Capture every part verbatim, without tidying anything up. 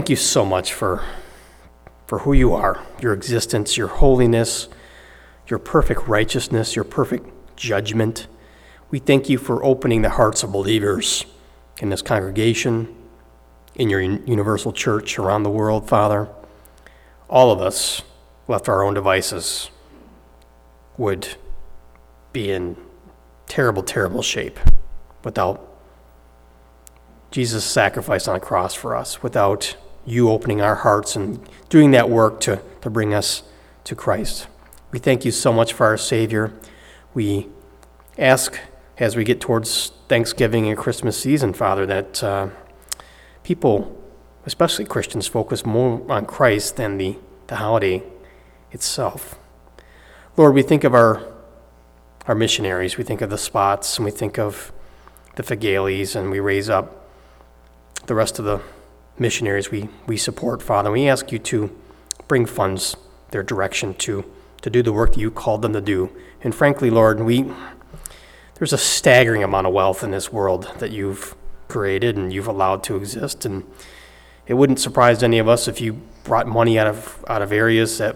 Thank you so much for, for who you are, your existence, your holiness, your perfect righteousness, your perfect judgment. We thank you for opening the hearts of believers in this congregation, in your universal church around the world, Father. All of us, left to our own devices, would be in terrible, terrible shape without Jesus' sacrifice on the cross for us, without you opening our hearts and doing that work to, to bring us to Christ. We thank you so much for our Savior. We ask, as we get towards Thanksgiving and Christmas season, Father, that uh, people, especially Christians, focus more on Christ than the, the holiday itself. Lord, we think of our our missionaries. We think of the Spots, and we think of the Figales, and we raise up the rest of the missionaries we, we support, Father. We ask you to bring funds their direction to, to do the work that you called them to do. And frankly, Lord, we there's a staggering amount of wealth in this world that you've created and you've allowed to exist. And it wouldn't surprise any of us if you brought money out of out of areas that,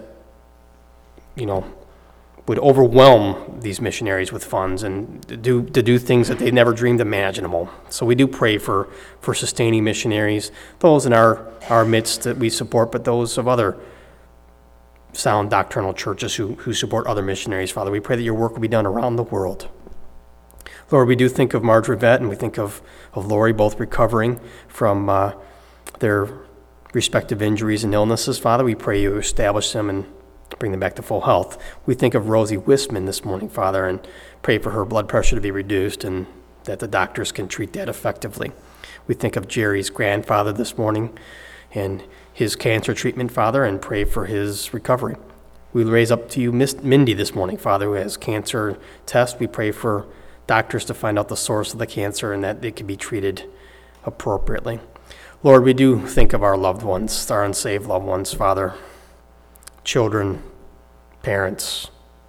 you know, would overwhelm these missionaries with funds and do to do things that they never dreamed imaginable. So we do pray for, for sustaining missionaries, those in our, our midst that we support, but those of other sound doctrinal churches who, who support other missionaries, Father. We pray that your work will be done around the world. Lord, we do think of Marge Rivette and we think of, of Lori, both recovering from uh, their respective injuries and illnesses. Father, we pray you establish them and bring them back to full health. We think of Rosie Wisman this morning, Father, and pray for her blood pressure to be reduced and that the doctors can treat that effectively. We think of Jerry's grandfather this morning and his cancer treatment, Father, and pray for his recovery. We raise up to you Miss Mindy this morning, Father, who has cancer tests. We pray for doctors to find out the source of the cancer and that it can be treated appropriately. Lord, we do think of our loved ones, our unsaved loved ones, Father, children, parents,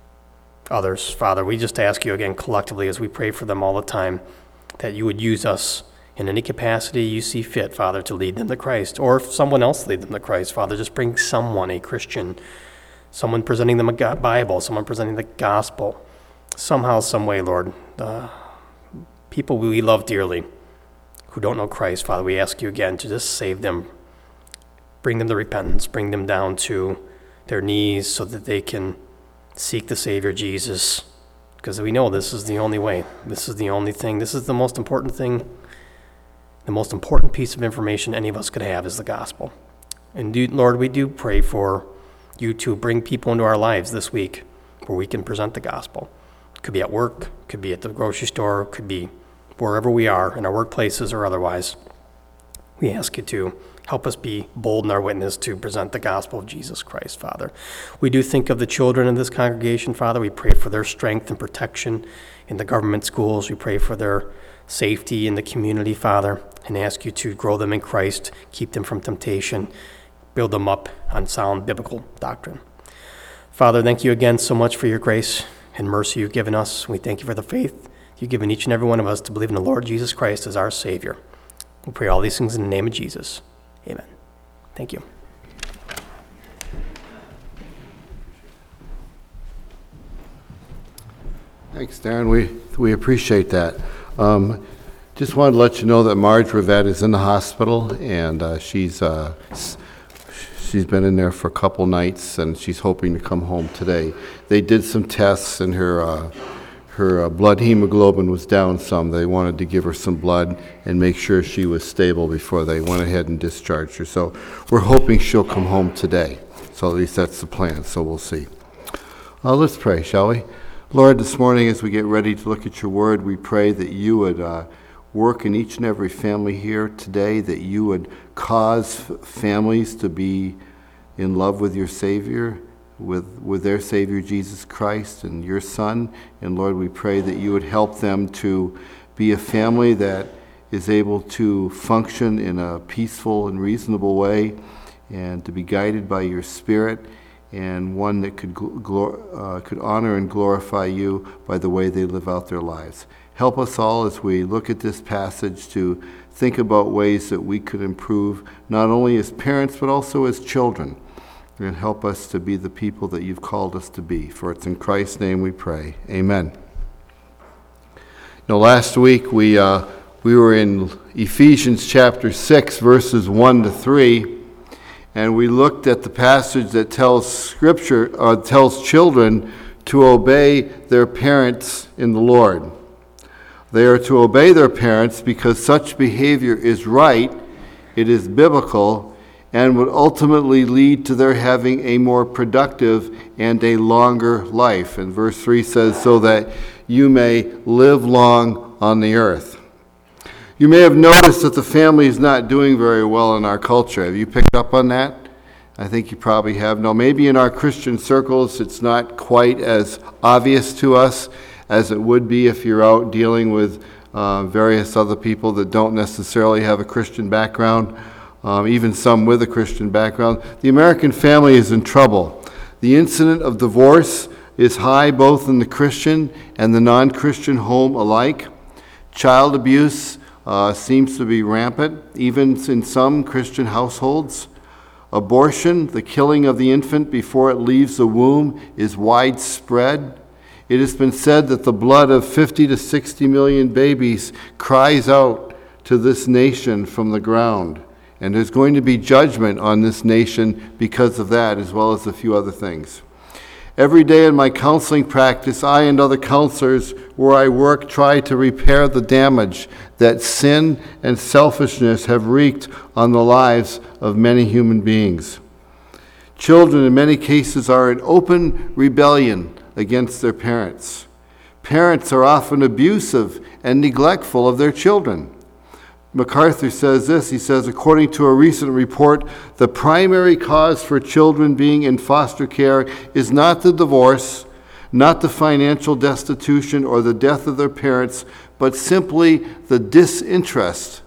others. Father, we just ask you again collectively as we pray for them all the time that you would use us in any capacity you see fit, Father, to lead them to Christ. Or if someone else lead them to Christ, Father, just bring someone, a Christian, someone presenting them a Bible, someone presenting the gospel. Somehow, some way, Lord, uh, people we love dearly who don't know Christ, Father, we ask you again to just save them, bring them to repentance, bring them down to their knees so that they can seek the Savior Jesus, because we know this is the only way. This is the only thing. This is the most important thing. The most important piece of information any of us could have is the gospel. And do, Lord, we do pray for you to bring people into our lives this week where we can present the gospel. It could be at work, could be at the grocery store, could be wherever we are, in our workplaces or otherwise. We ask you to help us be bold in our witness to present the gospel of Jesus Christ, Father. We do think of the children in this congregation, Father. We pray for their strength and protection in the government schools. We pray for their safety in the community, Father, and ask you to grow them in Christ, keep them from temptation, build them up on sound biblical doctrine. Father, thank you again so much for your grace and mercy you've given us. We thank you for the faith you've given each and every one of us to believe in the Lord Jesus Christ as our Savior. We pray all these things in the name of Jesus. Amen. Thank you. Thanks, Darren. We we appreciate that. Um, just wanted to let you know that Marge Rivette is in the hospital, and uh, she's uh, she's been in there for a couple nights, and she's hoping to come home today. They did some tests, and her uh, her uh, blood hemoglobin was down some. They wanted to give her some blood and make sure she was stable before they went ahead and discharged her. So we're hoping she'll come home today. So at least that's the plan, so we'll see. Uh, let's pray, shall we? Lord, this morning as we get ready to look at your word, we pray that you would uh, work in each and every family here today, that you would cause f- families to be in love with your Savior, with with their Savior Jesus Christ and your Son. And Lord, we pray that you would help them to be a family that is able to function in a peaceful and reasonable way and to be guided by your Spirit. and one that could glor- uh, could honor and glorify you by the way they live out their lives. Help us all as we look at this passage to think about ways that we could improve, not only as parents, but also as children, and help us to be the people that you've called us to be. For it's in Christ's name we pray. Amen. You know, last week we uh, we were in Ephesians chapter six, verses one to three, and we looked at the passage that tells Scripture, uh, tells children to obey their parents in the Lord. They are to obey their parents because such behavior is right, it is biblical, and would ultimately lead to their having a more productive and a longer life. And verse three says, so that you may live long on the earth. You may have noticed that the family is not doing very well in our culture. Have you picked up on that? I think you probably have. No, maybe in our Christian circles it's not quite as obvious to us as it would be if you're out dealing with uh, various other people that don't necessarily have a Christian background, um, even some with a Christian background. The American family is in trouble. The incidence of divorce is high both in the Christian and the non-Christian home alike. Child abuse Uh, seems to be rampant, even in some Christian households. Abortion, the killing of the infant before it leaves the womb, is widespread. It has been said that the blood of fifty to sixty million babies cries out to this nation from the ground. And there's going to be judgment on this nation because of that, as well as a few other things. Every day in my counseling practice, I and other counselors where I work try to repair the damage that sin and selfishness have wreaked on the lives of many human beings. Children in many cases are in open rebellion against their parents. Parents are often abusive and neglectful of their children. MacArthur says this, he says, according to a recent report, the primary cause for children being in foster care is not the divorce, not the financial destitution or the death of their parents, but simply the disinterest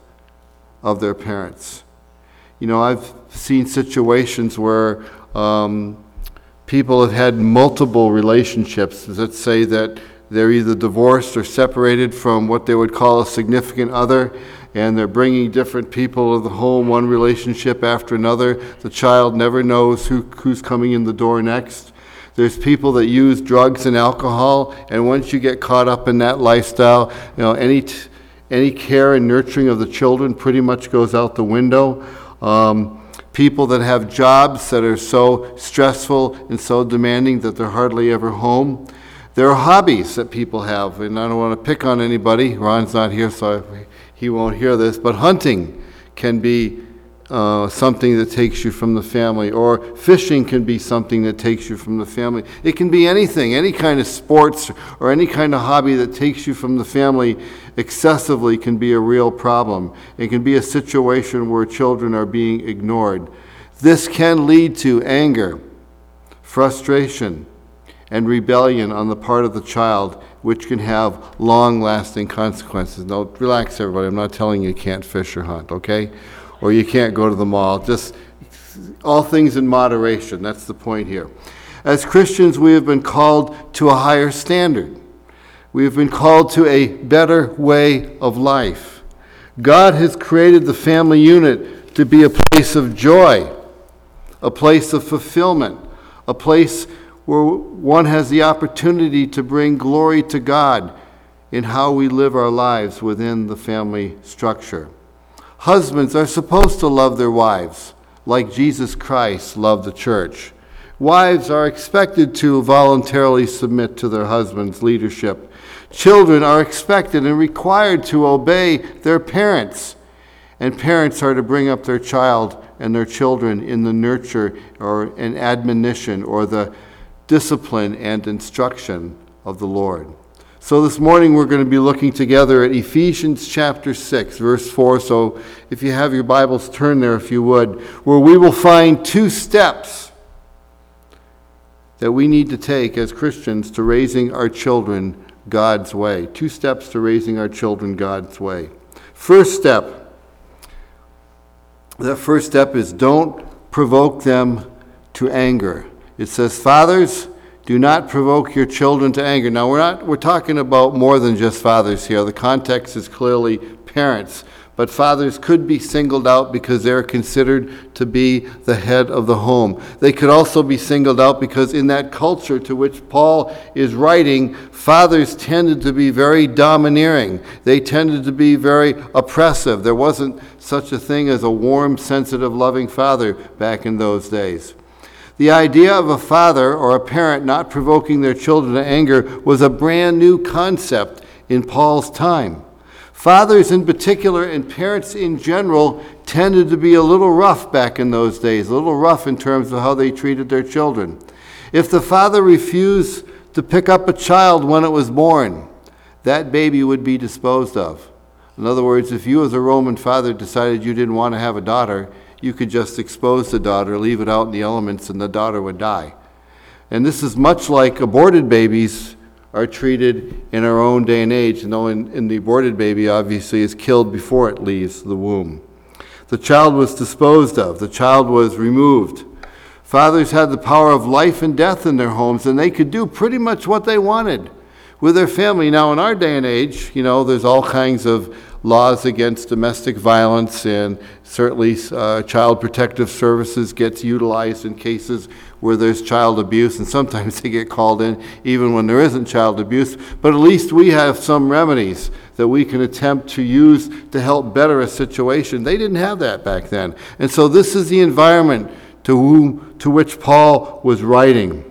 of their parents. You know, I've seen situations where um, people have had multiple relationships. Let's say that they're either divorced or separated from what they would call a significant other, and they're bringing different people to the home, one relationship after another. The child never knows who, who's coming in the door next. There's people that use drugs and alcohol, and once you get caught up in that lifestyle, you know, any t- any care and nurturing of the children pretty much goes out the window. Um, people that have jobs that are so stressful and so demanding that they're hardly ever home. There are hobbies that people have, and I don't want to pick on anybody. Ron's not here, so I, he won't hear this, but hunting can be uh, something that takes you from the family, or fishing can be something that takes you from the family. It can be anything, any kind of sports or any kind of hobby that takes you from the family excessively can be a real problem. It can be a situation where children are being ignored. This can lead to anger, frustration, and rebellion on the part of the child, which can have long-lasting consequences. Now, relax, everybody. I'm not telling you you can't fish or hunt, okay? Or you can't go to the mall. Just all things in moderation. That's the point here. As Christians, we have been called to a higher standard. We have been called to a better way of life. God has created the family unit to be a place of joy, a place of fulfillment, a place where one has the opportunity to bring glory to God in how we live our lives within the family structure. Husbands are supposed to love their wives like Jesus Christ loved the church. Wives are expected to voluntarily submit to their husband's leadership. Children are expected and required to obey their parents, and parents are to bring up their child and their children in the nurture or an admonition or the discipline and instruction of the Lord. So this morning we're going to be looking together at Ephesians chapter six, verse four. So if you have your Bibles, turn there if you would, where we will find two steps that we need to take as Christians to raising our children God's way. Two steps to raising our children God's way. First step, that first step is don't provoke them to anger. It says, "Fathers, do not provoke your children to anger." Now, we're not we're talking about more than just fathers here. The context is clearly parents, but fathers could be singled out because they're considered to be the head of the home. They could also be singled out because in that culture to which Paul is writing, fathers tended to be very domineering. They tended to be very oppressive. There wasn't such a thing as a warm, sensitive, loving father back in those days. The idea of a father or a parent not provoking their children to anger was a brand new concept in Paul's time. Fathers in particular and parents in general tended to be a little rough back in those days, a little rough in terms of how they treated their children. If the father refused to pick up a child when it was born, that baby would be disposed of. In other words, if you as a Roman father decided you didn't want to have a daughter, you could just expose the daughter, leave it out in the elements, and the daughter would die. And this is much like aborted babies are treated in our own day and age. You know, in, in the aborted baby obviously is killed before it leaves the womb. The child was disposed of. The child was removed. Fathers had the power of life and death in their homes, and they could do pretty much what they wanted with their family. Now, in our day and age, you know, there's all kinds of laws against domestic violence, and certainly uh, child protective services gets utilized in cases where there's child abuse, and sometimes they get called in even when there isn't child abuse. But at least we have some remedies that we can attempt to use to help better a situation. They didn't have that back then. And so this is the environment to whom, to which Paul was writing.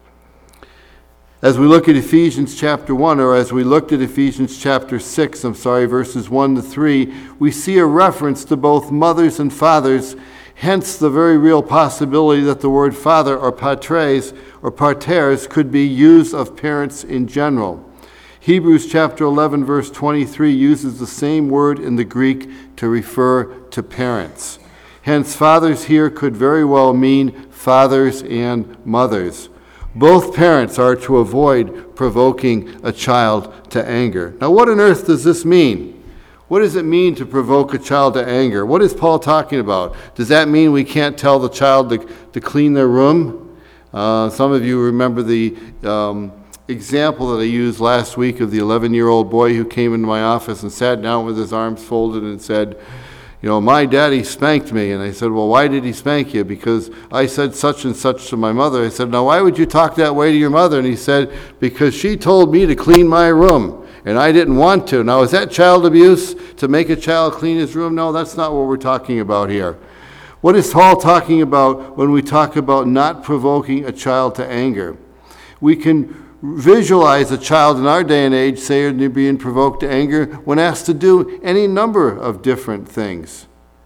As we look at Ephesians chapter one, or as we looked at Ephesians chapter six, I'm sorry, verses one to three, we see a reference to both mothers and fathers, hence the very real possibility that the word father or patres or parteres could be used of parents in general. Hebrews chapter eleven, verse twenty-three uses the same word in the Greek to refer to parents. Hence, fathers here could very well mean fathers and mothers. Both parents are to avoid provoking a child to anger. Now, what on earth does this mean? What does it mean to provoke a child to anger? What is Paul talking about? Does that mean we can't tell the child to, to clean their room? Uh, some of you remember the um, example that I used last week of the eleven-year-old boy who came into my office and sat down with his arms folded and said, you know, my daddy spanked me. And I said, well, why did he spank you? Because I said such and such to my mother. I said, now, why would you talk that way to your mother? And he said, because she told me to clean my room, and I didn't want to. Now, is that child abuse to make a child clean his room? No, that's not what we're talking about here. What is Paul talking about when we talk about not provoking a child to anger? We can visualize a child in our day and age, say they're being provoked to anger, when asked to do any number of different things.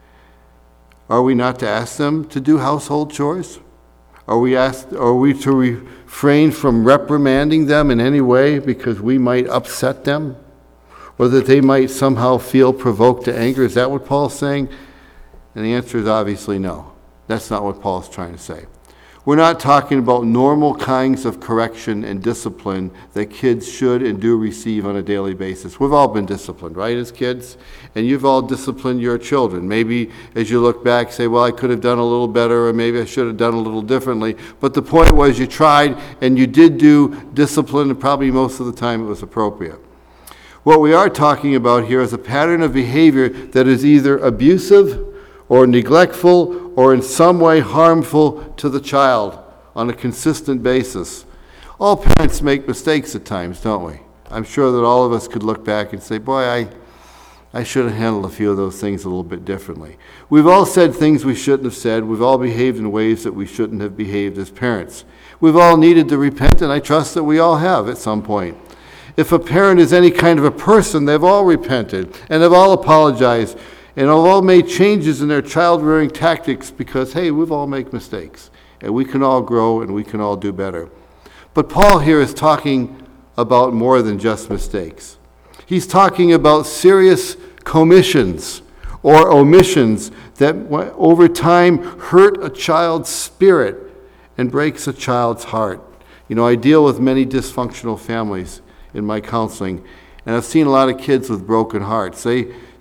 Are we not to ask them to do household chores? Are we asked, are we to refrain from reprimanding them in any way because we might upset them? Or that they might somehow feel provoked to anger? Is that what Paul's saying? And the answer is obviously no. That's not what Paul's trying to say. We're not talking about normal kinds of correction and discipline that kids should and do receive on a daily basis. We've all been disciplined, right, as kids? And you've all disciplined your children. Maybe as you look back, say, well, I could have done a little better, or maybe I should have done a little differently. But the point was you tried and you did do discipline, and probably most of the time it was appropriate. What we are talking about here is a pattern of behavior that is either abusive or neglectful or in some way harmful to the child on a consistent basis. All parents make mistakes at times, don't we? I'm sure that all of us could look back and say, boy, I, I should have handled a few of those things a little bit differently. We've all said things we shouldn't have said. We've all behaved in ways that we shouldn't have behaved as parents. We've all needed to repent, and I trust that we all have at some point. If a parent is any kind of a person, they've all repented, and they've all apologized, and have all made changes in their child-rearing tactics because, hey, we've all made mistakes, and we can all grow, and we can all do better. But Paul here is talking about more than just mistakes. He's talking about serious commissions or omissions that over time hurt a child's spirit and breaks a child's heart. You know, I deal with many dysfunctional families in my counseling, and I've seen a lot of kids with broken hearts. They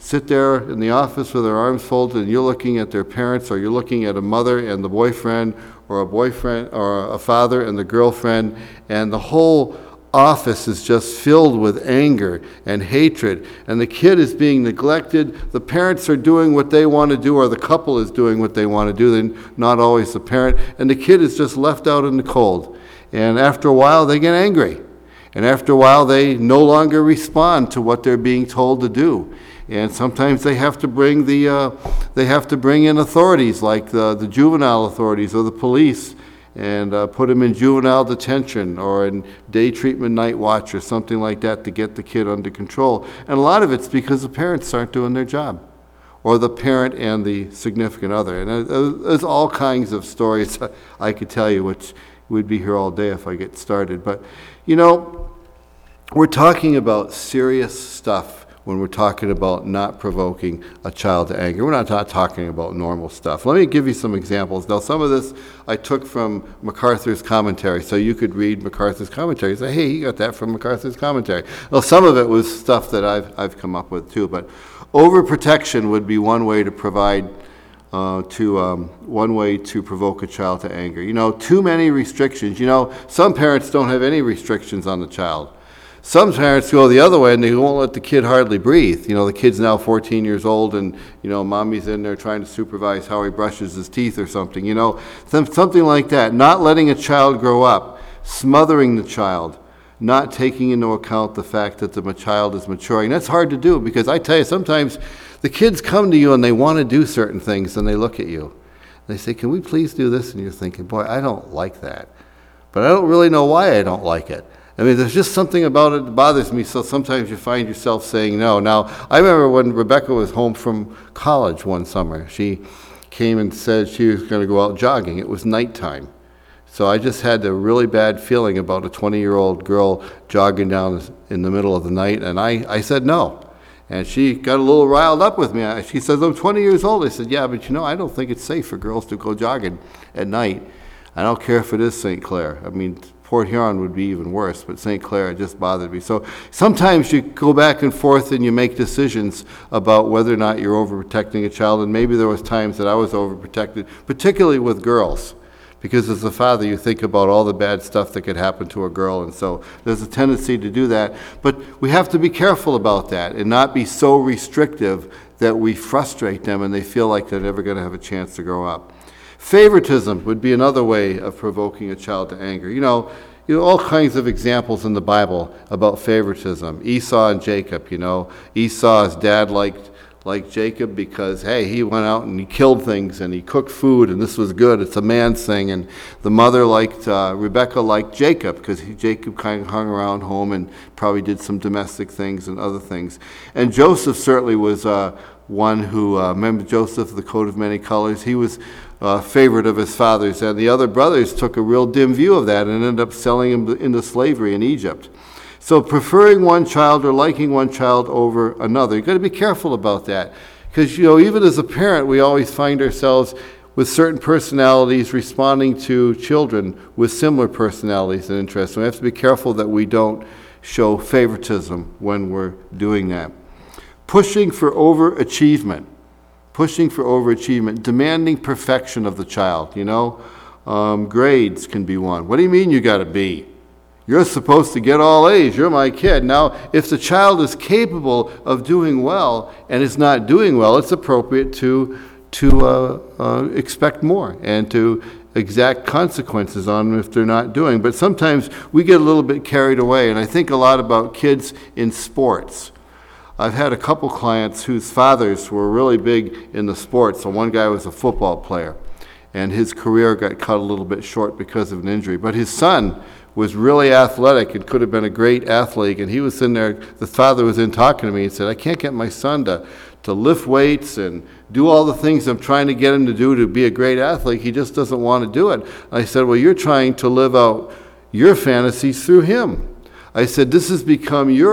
sit there in the office with their arms folded and you're looking at their parents, or you're looking at a mother and the boyfriend, or a boyfriend or a father and the girlfriend, and the whole office is just filled with anger and hatred, and the kid is being neglected. The parents are doing what they want to do, or the couple is doing what they want to do, then not always the parent, and the kid is just left out in the cold. And after a while, they get angry. And after a while, they no longer respond to what they're being told to do. And sometimes they have to bring the uh, they have to bring in authorities like the, the juvenile authorities or the police, and uh, put them in juvenile detention or in day treatment night watch or something like that to get the kid under control. And a lot of it's because the parents aren't doing their job, or the parent and the significant other. And uh, there's all kinds of stories I could tell you, which we'd be here all day if I get started. But, you know, we're talking about serious stuff when we're talking about not provoking a child to anger. We're not, not talking about normal stuff. Let me give you some examples. Now, some of this I took from MacArthur's commentary, so you could read MacArthur's commentary and say, hey, you got that from MacArthur's commentary. Well, some of it was stuff that I've, I've come up with too, but overprotection would be one way to provide, uh, to um, one way to provoke a child to anger. You know, too many restrictions. You know, some parents don't have any restrictions on the child. Some parents go the other way and they won't let the kid hardly breathe. You know, the kid's now fourteen years old and, you know, mommy's in there trying to supervise how he brushes his teeth or something, you know, something like that. Not letting a child grow up, smothering the child, not taking into account the fact that the child is maturing. That's hard to do because I tell you, sometimes the kids come to you and they want to do certain things and they look at you. They say, can we please do this? And you're thinking, boy, I don't like that. But I don't really know why I don't like it. I mean, there's just something about it that bothers me, so sometimes you find yourself saying no. Now, I remember when Rebecca was home from college one summer, she came and said she was going to go out jogging. It was nighttime. So I just had a really bad feeling about a twenty-year-old girl jogging down in the middle of the night, and I, I said no. And she got a little riled up with me. She says, I'm twenty years old. I said, yeah, but you know, I don't think it's safe for girls to go jogging at night. I don't care if it is Saint Clair. I mean, Port Huron would be even worse, but Saint Clair, it just bothered me. So sometimes you go back and forth and you make decisions about whether or not you're overprotecting a child, and maybe there was times that I was overprotected, particularly with girls, because as a father you think about all the bad stuff that could happen to a girl, and so there's a tendency to do that. But we have to be careful about that and not be so restrictive that we frustrate them and they feel like they're never going to have a chance to grow up. Favoritism would be another way of provoking a child to anger. You know, you know, all kinds of examples in the Bible about favoritism. Esau and Jacob, you know. Esau's dad liked, liked Jacob because, hey, he went out and he killed things and he cooked food and this was good. It's a man's thing. And the mother liked, uh, Rebecca liked Jacob because he, Jacob kind of hung around home and probably did some domestic things and other things. And Joseph certainly was uh, one who, uh, remember Joseph, the coat of many colors? He was Uh, favorite of his father's, and the other brothers took a real dim view of that and ended up selling him into slavery in Egypt. So preferring one child or liking one child over another, you've got to be careful about that, because, you know, even as a parent, we always find ourselves with certain personalities responding to children with similar personalities and interests. So we have to be careful that we don't show favoritism when we're doing that. Pushing for overachievement. Pushing for overachievement, demanding perfection of the child, you know. Um, grades can be one. What do you mean you got a B? You're supposed to get all A's. You're my kid. Now, if the child is capable of doing well and is not doing well, it's appropriate to, to uh, uh, expect more and to exact consequences on them if they're not doing. But sometimes we get a little bit carried away, and I think a lot about kids in sports. I've had a couple clients whose fathers were really big in the sports. So one guy was a football player, and his career got cut a little bit short because of an injury. But his son was really athletic and could have been a great athlete, and he was in there, the father was in talking to me and said, I can't get my son to, to lift weights and do all the things I'm trying to get him to do to be a great athlete. He just doesn't want to do it. I said, well, you're trying to live out your fantasies through him. I said, this has become your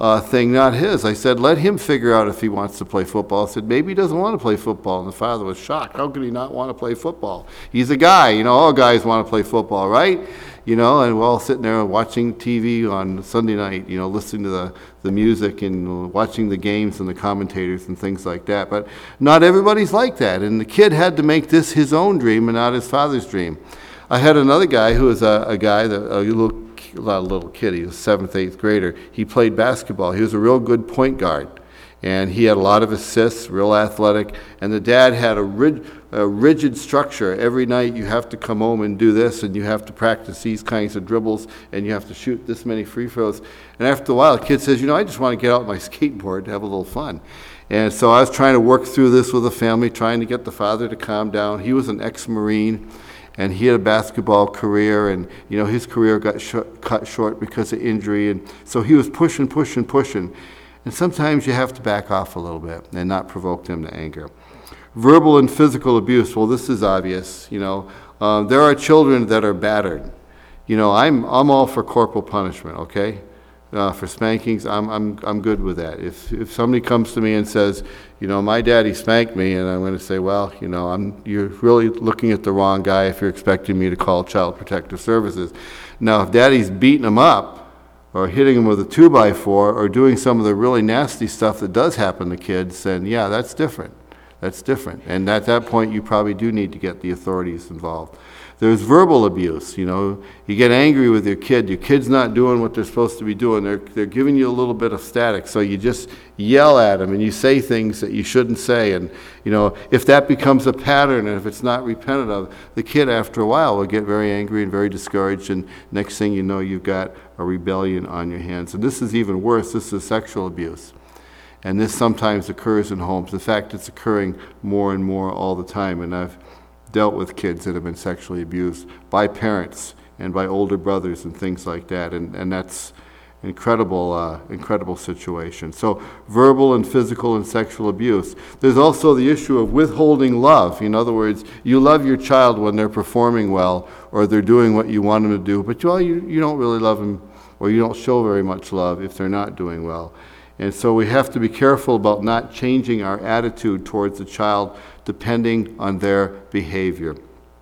uh, thing, not his. I said, let him figure out if he wants to play football. I said, maybe he doesn't want to play football. And the father was shocked. How could he not want to play football? He's a guy. You know, all guys want to play football, right? You know, and we're all sitting there watching T V on Sunday night, you know, listening to the, the music and watching the games and the commentators and things like that. But not everybody's like that. And the kid had to make this his own dream and not his father's dream. I had another guy who was a, a guy, that a little, not a little kid, he was a seventh, eighth grader. He played basketball. He was a real good point guard. And he had a lot of assists, real athletic. And the dad had a, rig, a rigid structure. Every night you have to come home and do this, and you have to practice these kinds of dribbles, and you have to shoot this many free throws. And after a while, the kid says, you know, I just want to get out my skateboard to have a little fun. And so I was trying to work through this with the family, trying to get the father to calm down. He was an ex-Marine, and he had a basketball career, and, you know, his career got sh- cut short because of injury. And so he was pushing, pushing, pushing. And sometimes you have to back off a little bit and not provoke them to anger. Verbal and physical abuse, well, this is obvious, you know. Uh, there are children that are battered. You know, I'm I'm all for corporal punishment, okay? Uh, for spankings, I'm I'm I'm good with that. If if somebody comes to me and says, you know, my daddy spanked me, and I'm going to say, well, you know, I'm you're really looking at the wrong guy if you're expecting me to call Child Protective Services. Now, if daddy's beating him up, or hitting them with a two by four, or doing some of the really nasty stuff that does happen to kids, then yeah, that's different. That's different. And at that point, you probably do need to get the authorities involved. There's verbal abuse, you know. You get angry with your kid. Your kid's not doing what they're supposed to be doing. They're, they're giving you a little bit of static, so you just yell at them, and you say things that you shouldn't say. And, you know, if that becomes a pattern, and if it's not repented of, the kid, after a while, will get very angry and very discouraged, and next thing you know, you've got a rebellion on your hands. And this is even worse. This is sexual abuse. And this sometimes occurs in homes. In fact, it's occurring more and more all the time. And I've dealt with kids that have been sexually abused by parents and by older brothers and things like that. And, and that's incredible, uh, incredible situation. So verbal and physical and sexual abuse. There's also the issue of withholding love. In other words, you love your child when they're performing well or they're doing what you want them to do, but well, you, you don't really love them, or you don't show very much love if they're not doing well. And so we have to be careful about not changing our attitude towards the child depending on their behavior.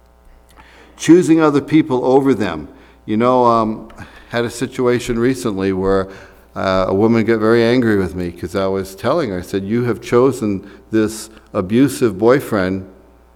Choosing other people over them. You know, um, had a situation recently where uh, a woman got very angry with me because I was telling her, I said, you have chosen this abusive boyfriend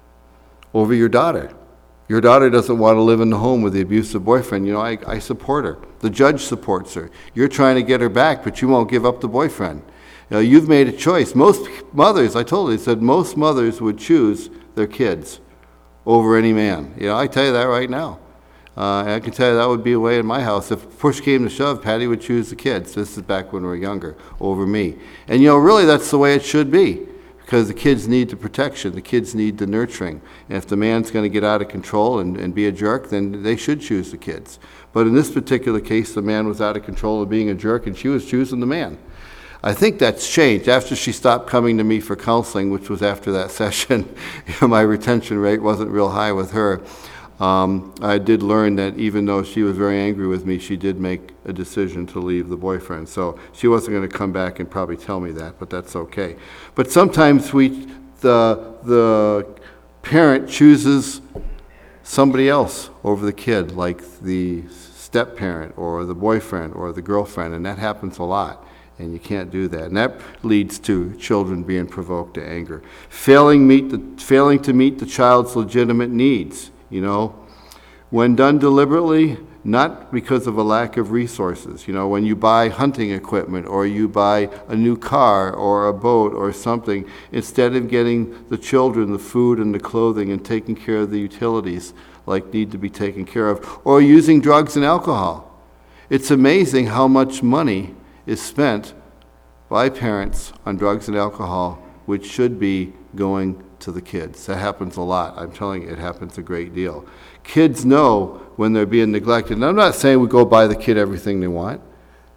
over your daughter. Your daughter doesn't want to live in the home with the abusive boyfriend. You know, I, I support her. The judge supports her. You're trying to get her back, but you won't give up the boyfriend. You know, you've made a choice. Most mothers, I told her, I said, most mothers would choose their kids over any man. You know, I tell you that right now. Uh, I can tell you that would be a way in my house. If push came to shove, Patty would choose the kids. This is back when we were younger, over me. And, you know, really that's the way it should be. Because the kids need the protection, the kids need the nurturing. And if the man's going to get out of control and, and be a jerk, then they should choose the kids. But in this particular case, the man was out of control of being a jerk, and she was choosing the man. I think that's changed. After she stopped coming to me for counseling, which was after that session, you know, my retention rate wasn't real high with her. Um, I did learn that even though she was very angry with me, she did make a decision to leave the boyfriend. So she wasn't going to come back and probably tell me that, but that's okay. But sometimes we, the, the parent chooses somebody else over the kid, like the step-parent or the boyfriend or the girlfriend, and that happens a lot. And you can't do that. And that leads to children being provoked to anger. Failing, meet the, failing to meet the child's legitimate needs. You know, when done deliberately, not because of a lack of resources. You know, when you buy hunting equipment or you buy a new car or a boat or something, instead of getting the children the food and the clothing and taking care of the utilities like need to be taken care of, or using drugs and alcohol. It's amazing how much money is spent by parents on drugs and alcohol, which should be going to the kids. That happens a lot. I'm telling you, it happens a great deal. Kids know when they're being neglected. And I'm not saying we go buy the kid everything they want.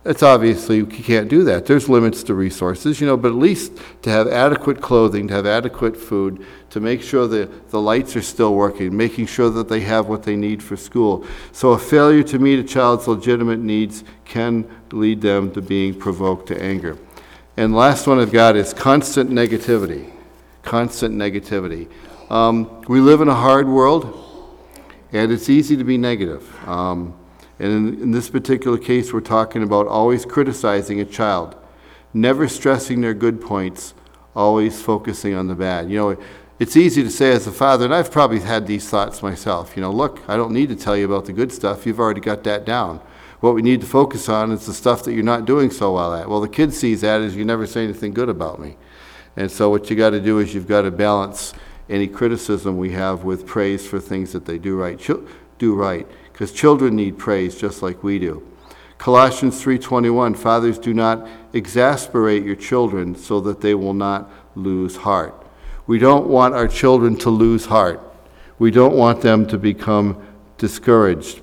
It's obviously, you can't do that. There's limits to resources, you know, but at least to have adequate clothing, to have adequate food, to make sure that the lights are still working, making sure that they have what they need for school. So a failure to meet a child's legitimate needs can lead them to being provoked to anger. And the last one I've got is constant negativity. Constant negativity. Um, we live in a hard world, and it's easy to be negative. Um, And in, in this particular case, we're talking about always criticizing a child, never stressing their good points, always focusing on the bad. You know, it's easy to say as a father, and I've probably had these thoughts myself, you know, look, I don't need to tell you about the good stuff. You've already got that down. What we need to focus on is the stuff that you're not doing so well at. Well, the kid sees that as you never say anything good about me. And so what you got to do is you've got to balance any criticism we have with praise for things that they do right. Ch- do right. Because children need praise just like we do. Colossians three twenty-one, fathers, do not exasperate your children so that they will not lose heart. We don't want our children to lose heart. We don't want them to become discouraged.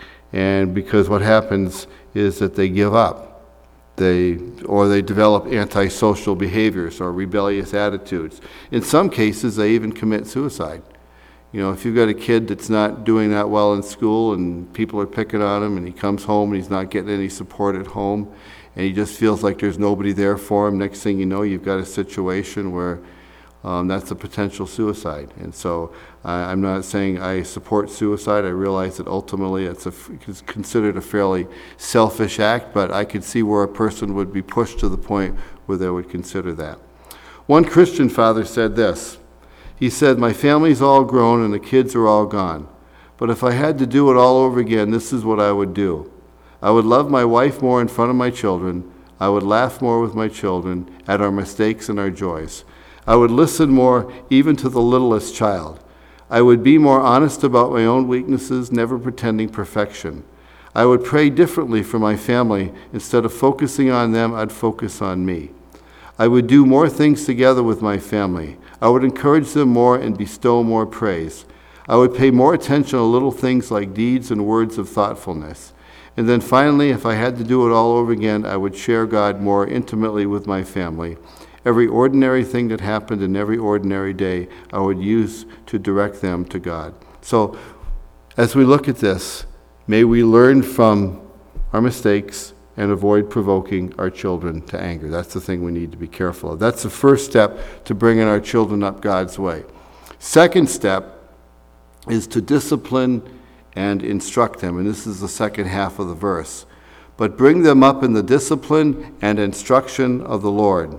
And because what happens is that they give up. They, or they develop antisocial behaviors or rebellious attitudes. In some cases, they even commit suicide. You know, if you've got a kid that's not doing that well in school and people are picking on him and he comes home and he's not getting any support at home and he just feels like there's nobody there for him, next thing you know, you've got a situation where um, that's a potential suicide. And so uh, I'm not saying I support suicide. I realize that ultimately it's, a, it's considered a fairly selfish act, but I could see where a person would be pushed to the point where they would consider that. One Christian father said this. He said, my family's all grown and the kids are all gone. But if I had to do it all over again, this is what I would do. I would love my wife more in front of my children. I would laugh more with my children at our mistakes and our joys. I would listen more even to the littlest child. I would be more honest about my own weaknesses, never pretending perfection. I would pray differently for my family. Instead of focusing on them, I'd focus on me. I would do more things together with my family. I would encourage them more and bestow more praise. I would pay more attention to little things like deeds and words of thoughtfulness. And then finally, if I had to do it all over again, I would share God more intimately with my family. Every ordinary thing that happened in every ordinary day, I would use to direct them to God. So, as we look at this, may we learn from our mistakes and avoid provoking our children to anger. That's the thing we need to be careful of. That's the first step to bringing our children up God's way. Second step is to discipline and instruct them, and this is the second half of the verse. But bring them up in the discipline and instruction of the Lord.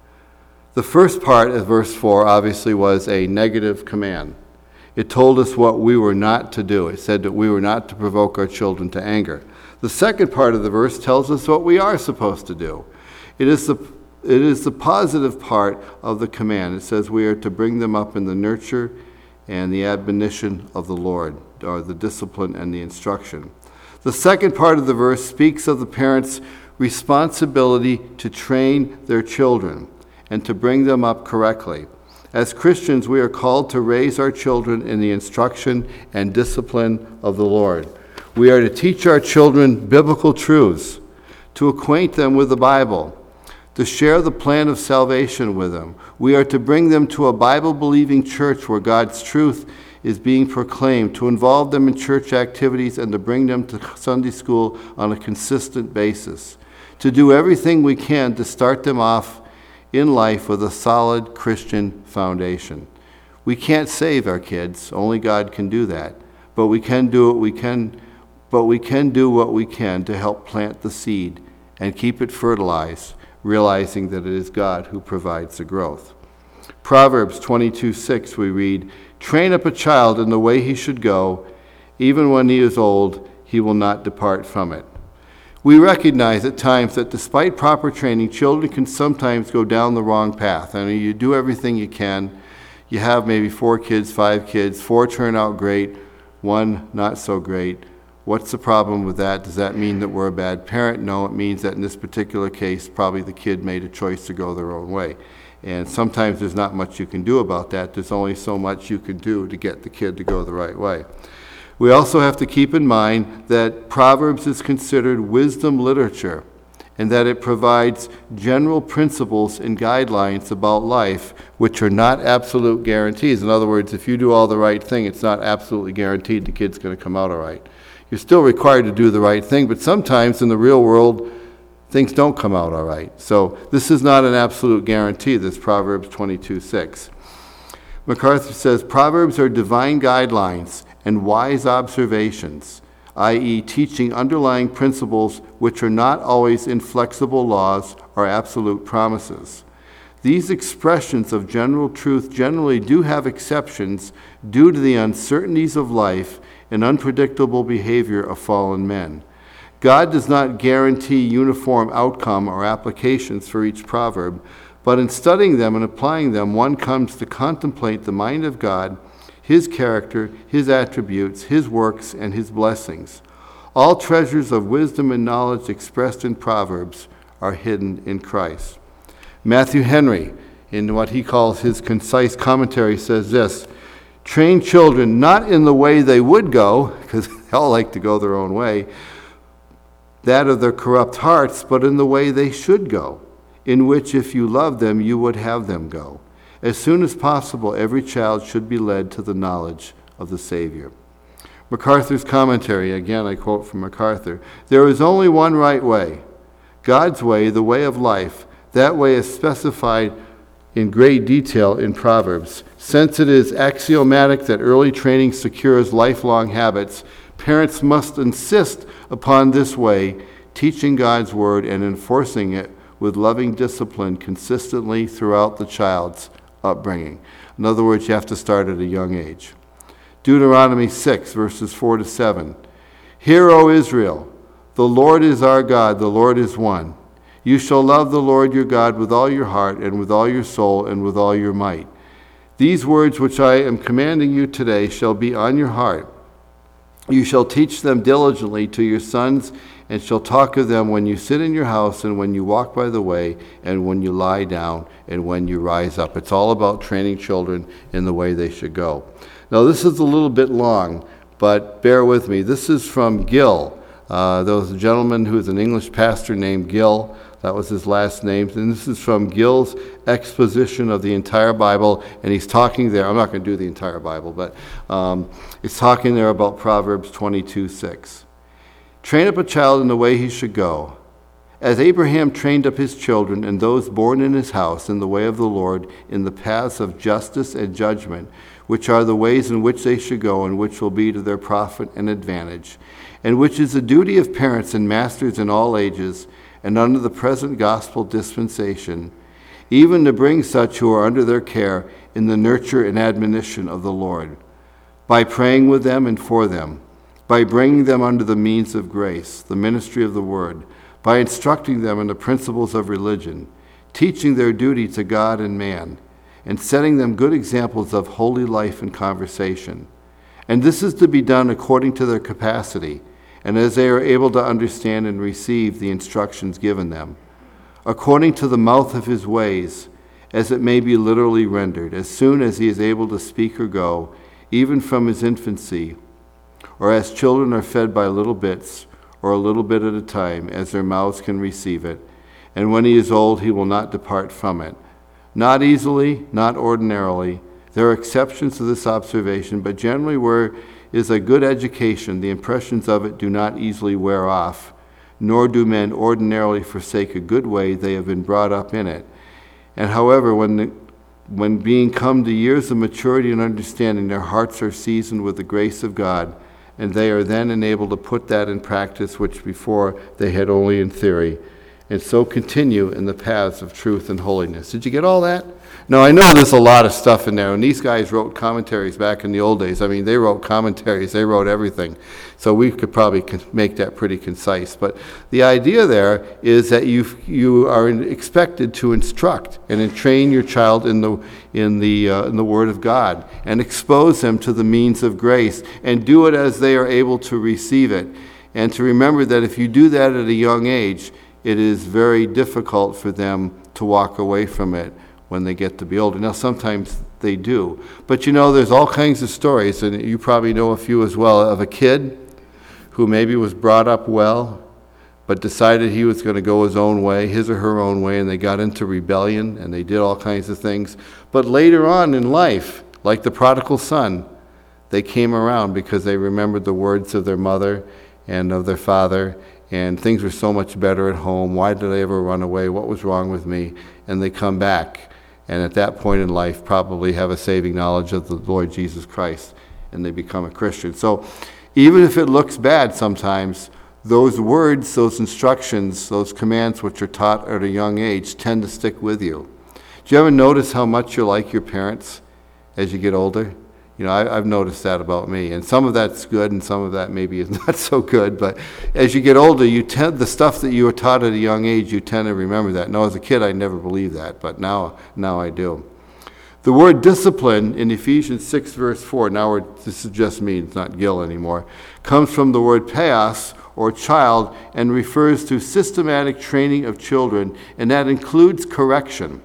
The first part of verse four obviously was a negative command. It told us what we were not to do. It said that we were not to provoke our children to anger. The second part of the verse tells us what we are supposed to do. It is the, it is the positive part of the command. It says we are to bring them up in the nurture and the admonition of the Lord, or the discipline and the instruction. The second part of the verse speaks of the parents' responsibility to train their children and to bring them up correctly. As Christians, we are called to raise our children in the instruction and discipline of the Lord. We are to teach our children biblical truths, to acquaint them with the Bible, to share the plan of salvation with them. We are to bring them to a Bible-believing church where God's truth is being proclaimed, to involve them in church activities, and to bring them to Sunday school on a consistent basis. To do everything we can to start them off in life with a solid Christian foundation. We can't save our kids, only God can do that. But we can do what we can, but we can do what we can to help plant the seed and keep it fertilized, realizing that it is God who provides the growth. Proverbs twenty-two six we read, train up a child in the way he should go, even when he is old, he will not depart from it. We recognize at times that despite proper training, children can sometimes go down the wrong path. I mean, you do everything you can. You have maybe four kids, five kids, four turn out great, one not so great. What's the problem with that? Does that mean that we're a bad parent? No, it means that in this particular case, probably the kid made a choice to go their own way. And sometimes there's not much you can do about that. There's only so much you can do to get the kid to go the right way. We also have to keep in mind that Proverbs is considered wisdom literature. and that it provides general principles and guidelines about life, which are not absolute guarantees. In other words, if you do all the right thing, it's not absolutely guaranteed the kid's going to come out all right. You're still required to do the right thing, but sometimes in the real world, things don't come out all right. So this is not an absolute guarantee, this Proverbs twenty-two six. MacArthur says, Proverbs are divine guidelines and wise observations, that is teaching underlying principles which are not always inflexible laws or absolute promises. These expressions of general truth generally do have exceptions due to the uncertainties of life and unpredictable behavior of fallen men. God does not guarantee uniform outcome or applications for each proverb, but in studying them and applying them, one comes to contemplate the mind of God, His character, His attributes, His works, and His blessings. All treasures of wisdom and knowledge expressed in Proverbs are hidden in Christ. Matthew Henry, in what he calls his concise commentary, says this: train children not in the way they would go, because they all like to go their own way, that of their corrupt hearts, but in the way they should go, in which if you love them, you would have them go. As soon as possible, every child should be led to the knowledge of the Savior. MacArthur's commentary, again I quote from MacArthur, there is only one right way, God's way, the way of life. That way is specified in great detail in Proverbs. Since it is axiomatic that early training secures lifelong habits, parents must insist upon this way, teaching God's word and enforcing it with loving discipline consistently throughout the child's upbringing. In other words, you have to start at a young age. Deuteronomy six, verses four to seven. Hear, O Israel, the Lord is our God, the Lord is one. You shall love the Lord your God with all your heart and with all your soul and with all your might. These words which I am commanding you today shall be on your heart. You shall teach them diligently to your sons, and shall talk of them when you sit in your house, and when you walk by the way, and when you lie down, and when you rise up. It's all about training children in the way they should go. Now, this is a little bit long, but bear with me. This is from Gill. Uh, there was a gentleman who was an English pastor named Gill. That was his last name. And this is from Gill's exposition of the entire Bible. And he's talking there, I'm not going to do the entire Bible, but um, he's talking there about Proverbs twenty-two six. Train up a child in the way he should go. As Abraham trained up his children and those born in his house in the way of the Lord, in the paths of justice and judgment, which are the ways in which they should go, and which will be to their profit and advantage, and which is the duty of parents and masters in all ages, and under the present gospel dispensation, even to bring such who are under their care in the nurture and admonition of the Lord, by praying with them and for them, by bringing them under the means of grace, the ministry of the word, by instructing them in the principles of religion, teaching their duty to God and man, and setting them good examples of holy life and conversation. And this is to be done according to their capacity, and as they are able to understand and receive the instructions given them, according to the mouth of his ways, as it may be literally rendered, as soon as he is able to speak or go, even from his infancy, or as children are fed by little bits, or a little bit at a time, as their mouths can receive it, and when he is old he will not depart from it. Not easily, not ordinarily. There are exceptions to this observation, but generally where is a good education, the impressions of it do not easily wear off, nor do men ordinarily forsake a good way they have been brought up in it. And however, when, the, when being come to years of maturity and understanding, their hearts are seasoned with the grace of God, and they are then enabled to put that in practice which before they had only in theory, and so continue in the paths of truth and holiness. Did you get all that? Now, I know there's a lot of stuff in there, and these guys wrote commentaries back in the old days. I mean, they wrote commentaries, they wrote everything. So we could probably make that pretty concise. But the idea there is that you you are expected to instruct and train your child in the in the uh, in the Word of God, and expose them to the means of grace, and do it as they are able to receive it. And to remember that if you do that at a young age, it is very difficult for them to walk away from it when they get to be older. Now, sometimes they do. But you know, there's all kinds of stories, and you probably know a few as well, of a kid who maybe was brought up well, but decided he was going to go his own way, his or her own way, and they got into rebellion, and they did all kinds of things. But later on in life, like the prodigal son, they came around because they remembered the words of their mother and of their father, and things were so much better at home. Why did I ever run away? What was wrong with me? And they come back, and at that point in life probably have a saving knowledge of the Lord Jesus Christ, and they become a Christian. So even if it looks bad sometimes, those words, those instructions, those commands which are taught at a young age tend to stick with you. Do you ever notice how much you're like your parents as you get older? You know, I, I've noticed that about me, and some of that's good, and some of that maybe is not so good. But as you get older, you tend the stuff that you were taught at a young age, you tend to remember that. Now, as a kid, I never believed that, but now, now I do. The word discipline in Ephesians six, verse four. Now, we're, this is just me; it's not Gil anymore. Comes from the word paios, or child, and refers to systematic training of children, and that includes correction.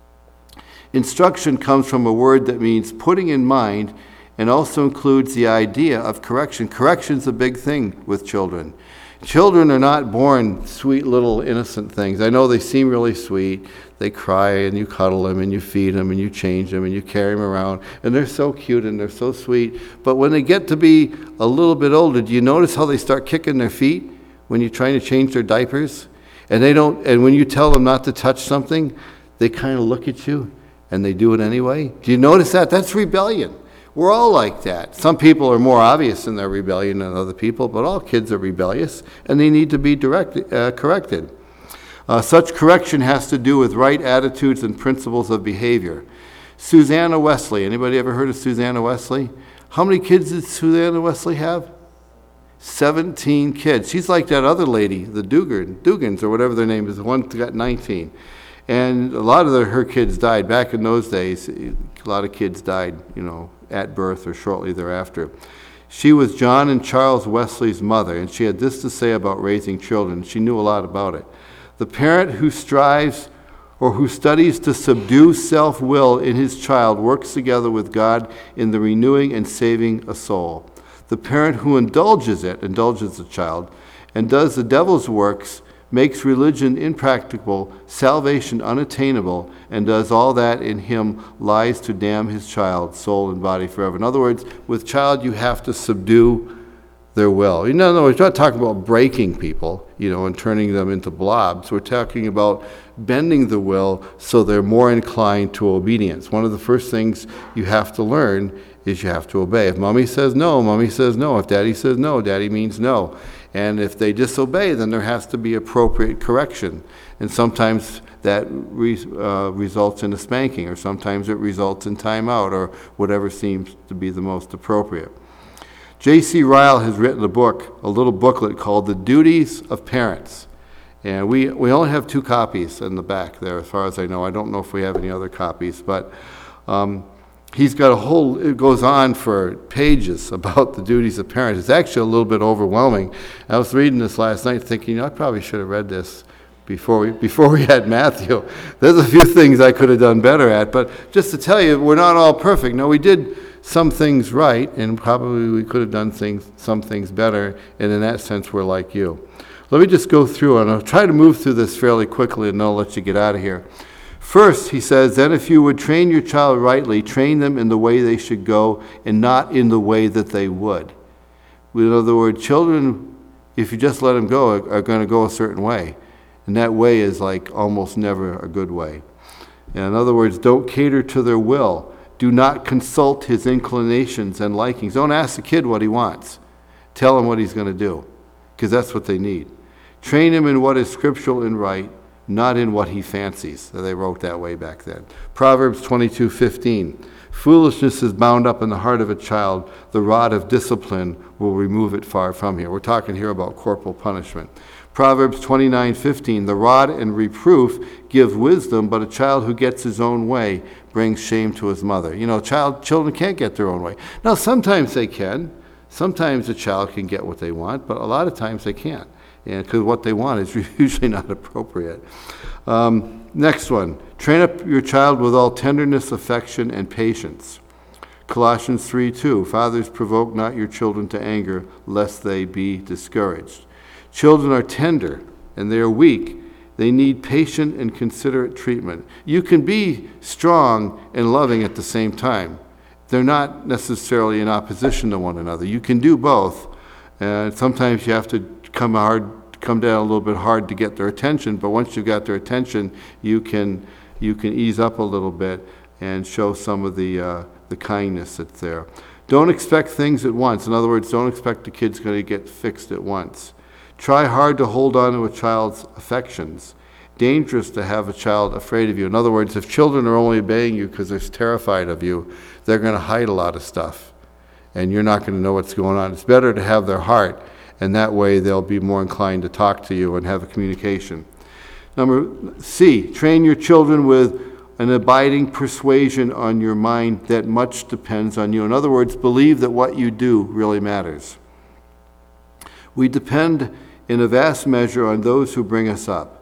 Instruction comes from a word that means putting in mind, and also includes the idea of correction. Correction's a big thing with children. Children are not born sweet little innocent things. I know they seem really sweet. They cry and you cuddle them and you feed them and you change them and you carry them around, and they're so cute and they're so sweet. But when they get to be a little bit older, do you notice how they start kicking their feet when you're trying to change their diapers? And they don't. And when you tell them not to touch something, they kind of look at you and they do it anyway. Do you notice that? That's rebellion. We're all like that. Some people are more obvious in their rebellion than other people, but all kids are rebellious, and they need to be direct, uh, corrected. Uh, such correction has to do with right attitudes and principles of behavior. Susanna Wesley. Anybody ever heard of Susanna Wesley? How many kids did Susanna Wesley have? seventeen kids. She's like that other lady, the Dugan, Dugans, or whatever their name is, the one that got nineteen. And a lot of the, her kids died. Back in those days, a lot of kids died, you know, at birth or shortly thereafter. She was John and Charles Wesley's mother, and she had this to say about raising children. She knew a lot about it. The parent who strives or who studies to subdue self-will in his child works together with God in the renewing and saving a soul. The parent who indulges it, indulges the child, and does the devil's works, makes religion impracticable, salvation unattainable, and does all that in him lies to damn his child, soul and body forever. In other words, with child you have to subdue their will. In other words, we're not talking about breaking people, you know, and turning them into blobs. We're talking about bending the will so they're more inclined to obedience. One of the first things you have to learn is you have to obey. If mommy says no, mommy says no. If daddy says no, daddy means no. And if they disobey, then there has to be appropriate correction. And sometimes that re, uh, results in a spanking, or sometimes it results in timeout, or whatever seems to be the most appropriate. J C Ryle has written a book, a little booklet called The Duties of Parents. And we, we only have two copies in the back there, as far as I know. I don't know if we have any other copies, but um, he's got a whole, it goes on for pages about the duties of parents. It's actually a little bit overwhelming. I was reading this last night thinking, you know, I probably should have read this before we before we had Matthew. There's a few things I could have done better at, but just to tell you, we're not all perfect. No, we did some things right, and probably we could have done things some things better, and in that sense, we're like you. Let me just go through, and I'll try to move through this fairly quickly, and I'll let you get out of here. First, he says, then if you would train your child rightly, train them in the way they should go and not in the way that they would. In other words, children, if you just let them go, are, are going to go a certain way. And that way is like almost never a good way. And in other words, don't cater to their will. Do not consult his inclinations and likings. Don't ask the kid what he wants. Tell him what he's going to do, because that's what they need. Train him in what is scriptural and right, not in what he fancies. They wrote that way back then. Proverbs twenty-two fifteen. Foolishness is bound up in the heart of a child. The rod of discipline will remove it far from here. We're talking here about corporal punishment. Proverbs twenty-nine fifteen. The rod and reproof give wisdom, but a child who gets his own way brings shame to his mother. You know, child, children can't get their own way. Now, sometimes they can. Sometimes a child can get what they want, but a lot of times they can't. And because what they want is usually not appropriate. Um, next one, train up your child with all tenderness, affection, and patience. Colossians three two, fathers, provoke not your children to anger, lest they be discouraged. Children are tender and they are weak. They need patient and considerate treatment. You can be strong and loving at the same time. They're not necessarily in opposition to one another. You can do both. And sometimes you have to come hard, come down a little bit hard to get their attention, but once you've got their attention, you can you can ease up a little bit and show some of the uh, the kindness that's there. Don't expect things at once. In other words, don't expect the kid's going to get fixed at once. Try hard to hold on to a child's affections. Dangerous to have a child afraid of you. In other words, if children are only obeying you because they're terrified of you, they're going to hide a lot of stuff, and you're not going to know what's going on. It's better to have their heart, and that way they'll be more inclined to talk to you and have a communication. Number C, train your children with an abiding persuasion on your mind that much depends on you. In other words, believe that what you do really matters. We depend in a vast measure on those who bring us up.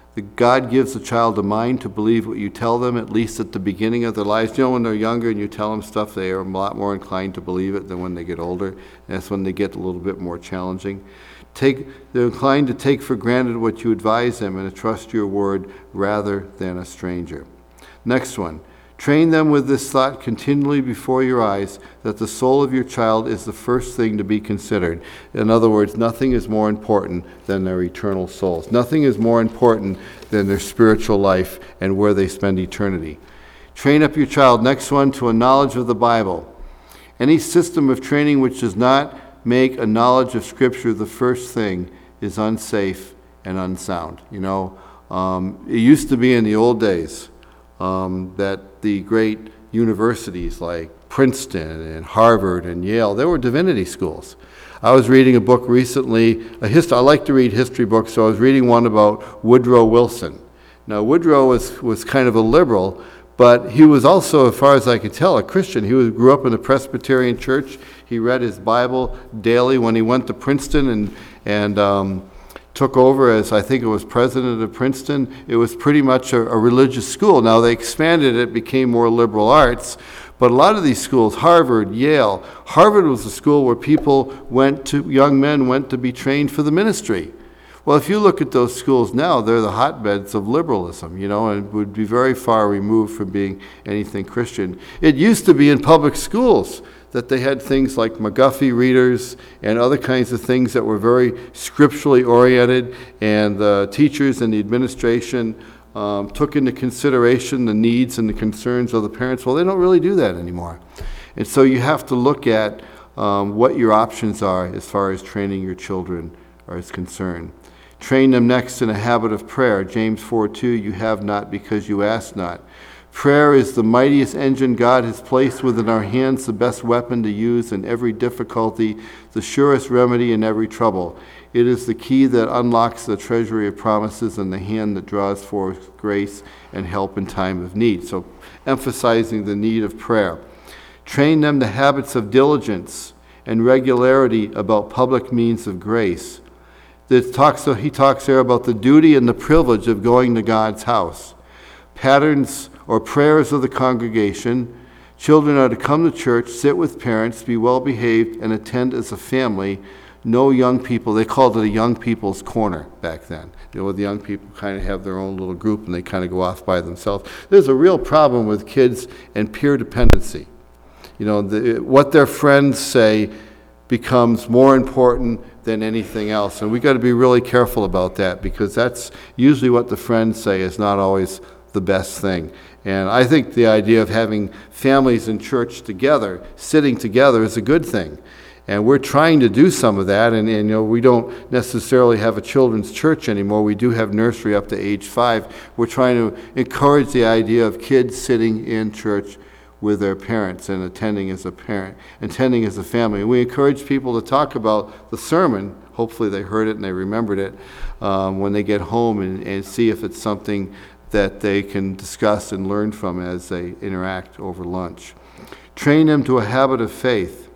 God gives a child a mind to believe what you tell them, at least at the beginning of their lives. You know, when they're younger and you tell them stuff, they are a lot more inclined to believe it than when they get older. And that's when they get a little bit more challenging. Take, they're inclined to take for granted what you advise them and to trust your word rather than a stranger. Next one. Train them with this thought continually before your eyes, that the soul of your child is the first thing to be considered. In other words, nothing is more important than their eternal souls. Nothing is more important than their spiritual life and where they spend eternity. Train up your child, next one, to a knowledge of the Bible. Any system of training which does not make a knowledge of Scripture the first thing is unsafe and unsound. You know, um, it used to be in the old days Um, that the great universities like Princeton and Harvard and Yale, they were divinity schools. I was reading a book recently, a hist- I like to read history books, so I was reading one about Woodrow Wilson. Now, Woodrow was, was kind of a liberal, but he was also, as far as I could tell, a Christian. He was, grew up in a Presbyterian church. He read his Bible daily. When he went to Princeton and, and um, took over as, I think it was president of Princeton, it was pretty much a, a religious school. Now they expanded it, became more liberal arts, but a lot of these schools, Harvard, Yale, Harvard was a school where people went to, young men went to be trained for the ministry. Well, if you look at those schools now, they're the hotbeds of liberalism, you know, and would be very far removed from being anything Christian. It used to be in public schools that they had things like McGuffey readers and other kinds of things that were very scripturally oriented, and the teachers and the administration um, took into consideration the needs and the concerns of the parents. Well, they don't really do that anymore. And so you have to look at um, what your options are as far as training your children are is concerned. Train them next in a habit of prayer. James four two, you have not because you ask not. Prayer is the mightiest engine God has placed within our hands, the best weapon to use in every difficulty, the surest remedy in every trouble. It is the key that unlocks the treasury of promises and the hand that draws forth grace and help in time of need. So emphasizing the need of prayer. Train them the habits of diligence and regularity about public means of grace. That talks, he talks there about the duty and the privilege of going to God's house. Patterns or prayers of the congregation. Children are to come to church, sit with parents, be well behaved, and attend as a family. No young people, they called it a young people's corner back then. You know, where the young people kind of have their own little group and they kind of go off by themselves. There's a real problem with kids and peer dependency. You know, the, what their friends say becomes more important than anything else. And we got to be really careful about that, because that's usually what the friends say is not always the best thing. And I think the idea of having families in church together, sitting together, is a good thing. And we're trying to do some of that, and, and you know, we don't necessarily have a children's church anymore. We do have nursery up to age five. We're trying to encourage the idea of kids sitting in church with their parents and attending as a parent, attending as a family. And we encourage people to talk about the sermon. Hopefully they heard it and they remembered it um, when they get home, and, and see if it's something that they can discuss and learn from as they interact over lunch. Train them to a habit of faith.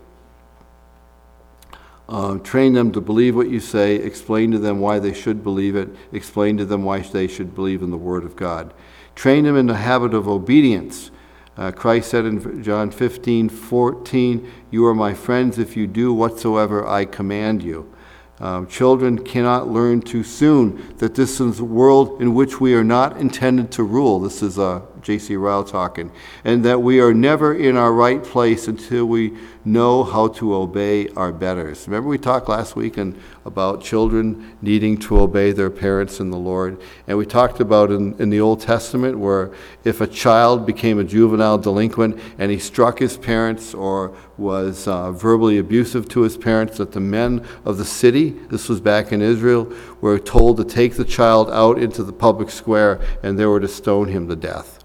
Uh, train them to believe what you say. Explain to them why they should believe it. Explain to them why they should believe in the Word of God. Train them in the habit of obedience. Uh, Christ said in John fifteen fourteen, you are my friends if you do whatsoever I command you. Um, children cannot learn too soon that this is a world in which we are not intended to rule. This is uh, J C Ryle talking. And that we are never in our right place until we know how to obey our betters. Remember we talked last week and about children needing to obey their parents in the Lord. And we talked about in, in the Old Testament where if a child became a juvenile delinquent and he struck his parents or was uh, verbally abusive to his parents, that the men of the city, this was back in Israel, were told to take the child out into the public square and they were to stone him to death.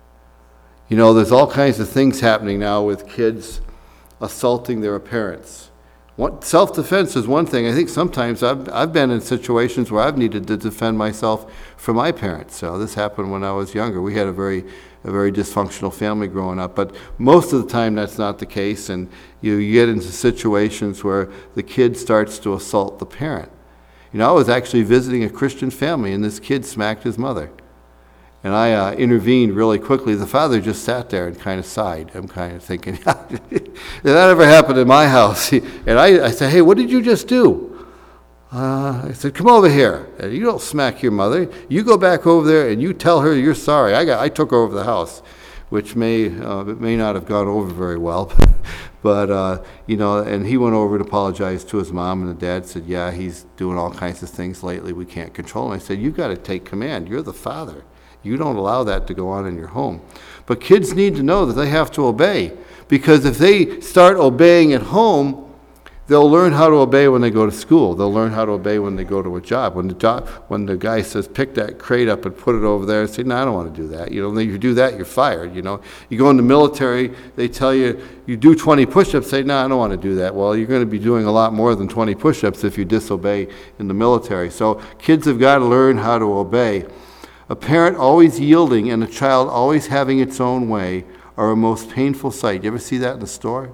You know, there's all kinds of things happening now with kids assaulting their parents. What, self-defense is one thing. I think sometimes I've, I've been in situations where I've needed to defend myself from my parents. So this happened when I was younger. We had a very a very dysfunctional family growing up, but most of the time that's not the case, and you, you get into situations where the kid starts to assault the parent. You know, I was actually visiting a Christian family, and this kid smacked his mother. And I uh, intervened really quickly. The father just sat there and kind of sighed. I'm kind of thinking, did that ever happen in my house? And I, I said, hey, what did you just do? Uh, I said, come over here. You don't smack your mother. You go back over there and you tell her you're sorry. I got, I took over the house, which may, uh, it may not have gone over very well. But, uh, you know, and he went over and apologized to his mom, and the dad said, yeah, he's doing all kinds of things lately. We can't control him. I said, you've got to take command. You're the father. You don't allow that to go on in your home. But kids need to know that they have to obey, because if they start obeying at home, they'll learn how to obey when they go to school. They'll learn how to obey when they go to a job. When the job, when the guy says, pick that crate up and put it over there, say, no, I don't want to do that. You know, if you do that, you're fired, you know. You go in the military, they tell you, you do twenty push-ups, say, no, I don't want to do that. Well, you're going to be doing a lot more than twenty push-ups if you disobey in the military. So kids have got to learn how to obey. A parent always yielding and a child always having its own way are a most painful sight. You ever see that in the store?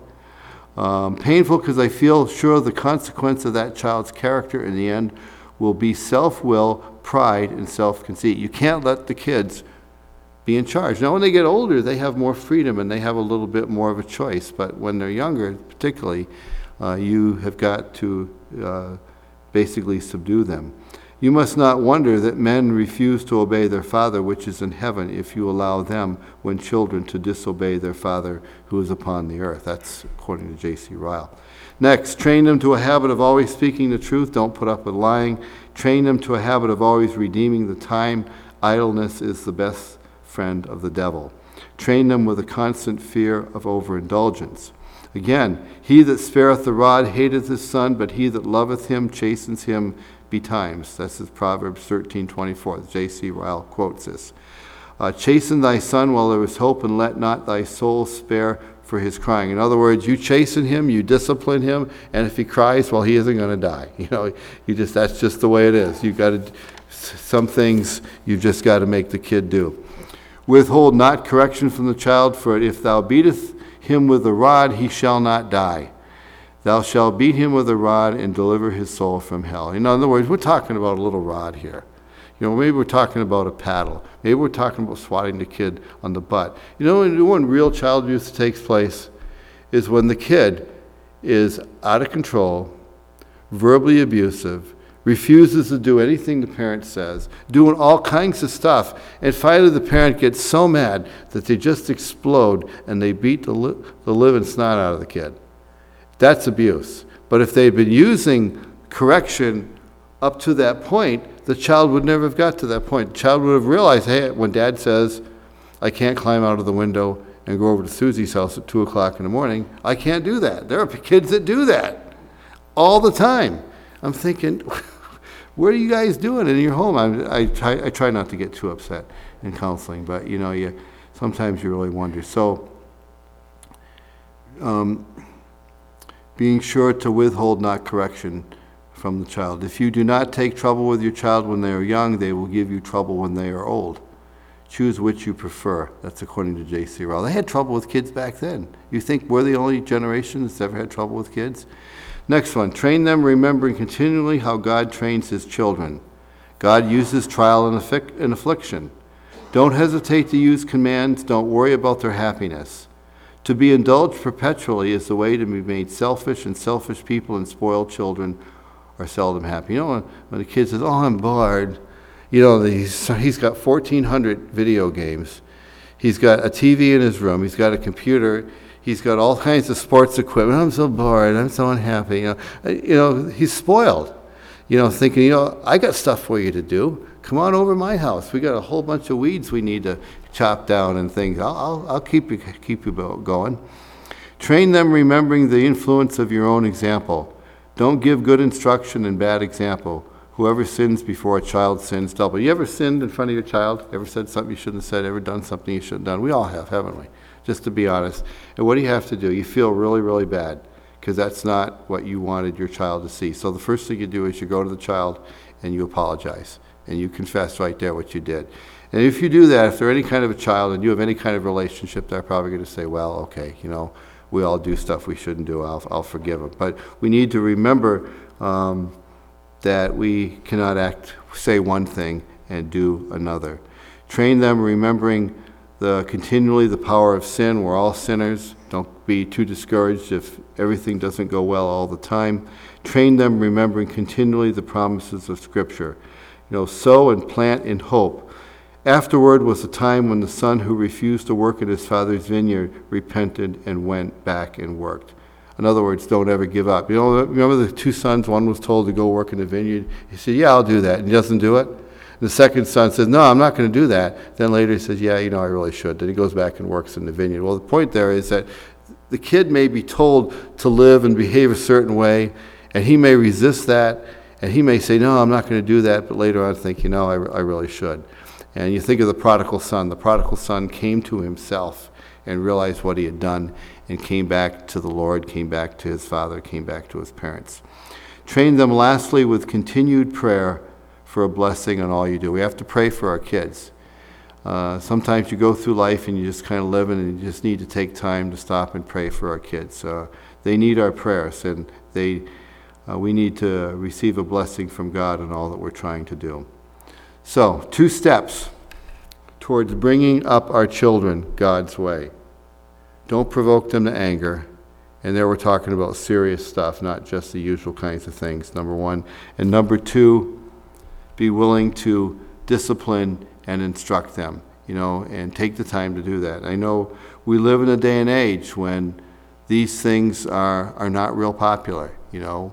Um, painful because I feel sure the consequence of that child's character in the end will be self-will, pride, and self-conceit. You can't let the kids be in charge. Now, when they get older, they have more freedom and they have a little bit more of a choice. But when they're younger, particularly, uh, you have got to uh, basically subdue them. You must not wonder that men refuse to obey their Father which is in heaven if you allow them, when children, to disobey their Father who is upon the earth. That's according to J C Ryle. Next, train them to a habit of always speaking the truth. Don't put up with lying. Train them to a habit of always redeeming the time. Idleness is the best friend of the devil. Train them with a constant fear of overindulgence. Again, he that spareth the rod hateth his son, but he that loveth him chastens him betimes. That's Proverbs thirteen twenty-four. J C Ryle quotes this. Uh, chasten thy son while there is hope, and let not thy soul spare for his crying. In other words, you chasten him, you discipline him, and if he cries, well, he isn't going to die. You know, you just that's just the way it is. You got to some things you've just got to make the kid do. Withhold not correction from the child, for if thou beatest him with the rod, he shall not die. Thou shalt beat him with a rod and deliver his soul from hell. In other words, we're talking about a little rod here. You know, maybe we're talking about a paddle. Maybe we're talking about swatting the kid on the butt. You know, when, when real child abuse takes place is when the kid is out of control, verbally abusive, refuses to do anything the parent says, doing all kinds of stuff, and finally the parent gets so mad that they just explode and they beat the, li- the living snot out of the kid. That's abuse. But if they'd been using correction up to that point, the child would never have got to that point. The child would have realized, hey, when Dad says, I can't climb out of the window and go over to Susie's house at two o'clock in the morning, I can't do that. There are kids that do that all the time. I'm thinking, what are you guys doing in your home? I, I, try, I try not to get too upset in counseling, but, you know, you sometimes you really wonder. So, um, being sure to withhold not correction from the child. If you do not take trouble with your child when they are young, they will give you trouble when they are old. Choose which you prefer. That's according to J C Ryle. They had trouble with kids back then. You think we're the only generation that's ever had trouble with kids? Next one, train them remembering continually how God trains his children. God uses trial and, affic- and affliction. Don't hesitate to use commands. Don't worry about their happiness. To be indulged perpetually is the way to be made selfish, and selfish people and spoiled children are seldom happy. You know, when, when the kid says, oh, I'm bored, you know, he's, he's got fourteen hundred video games. He's got a T V in his room. He's got a computer. He's got all kinds of sports equipment. I'm so bored. I'm so unhappy. You know, you know he's spoiled. You know, thinking, you know, I got stuff for you to do. Come on over to my house. We got a whole bunch of weeds we need to chop down and things. I'll, I'll, I'll keep you keep you going. Train them remembering the influence of your own example. Don't give good instruction and bad example. Whoever sins before a child sins double. You ever sinned in front of your child? Ever said something you shouldn't have said? Ever done something you shouldn't have done? We all have, haven't we? Just to be honest. And what do you have to do? You feel really, really bad because that's not what you wanted your child to see. So the first thing you do is you go to the child and you apologize and you confess right there what you did. And if you do that, if they're any kind of a child and you have any kind of relationship, they're probably going to say, well, okay, you know, we all do stuff we shouldn't do. I'll, I'll forgive them. But we need to remember um, that we cannot act, say one thing and do another. Train them remembering the continually the power of sin. We're all sinners. Don't be too discouraged if everything doesn't go well all the time. Train them remembering continually the promises of Scripture. You know, sow and plant in hope. Afterward was a time when the son who refused to work at his father's vineyard repented and went back and worked. In other words, don't ever give up. You know, remember the two sons? One was told to go work in the vineyard. He said, yeah, I'll do that. And he doesn't do it. The second son says, no, I'm not going to do that. Then later he says, yeah, you know, I really should. Then he goes back and works in the vineyard. Well, the point there is that the kid may be told to live and behave a certain way, and he may resist that, and he may say, no, I'm not going to do that, but later on think, you know, I, I really should. And you think of the prodigal son. The prodigal son came to himself and realized what he had done and came back to the Lord, came back to his father, came back to his parents. Train them lastly with continued prayer for a blessing on all you do. We have to pray for our kids. Uh, sometimes you go through life and you just kind of live and you just need to take time to stop and pray for our kids. Uh, they need our prayers, and they uh, we need to receive a blessing from God in all that we're trying to do. So, two steps towards bringing up our children God's way. Don't provoke them to anger. And there we're talking about serious stuff, not just the usual kinds of things, number one. And number two, be willing to discipline and instruct them, you know, and take the time to do that. I know we live in a day and age when these things are, are not real popular, you know.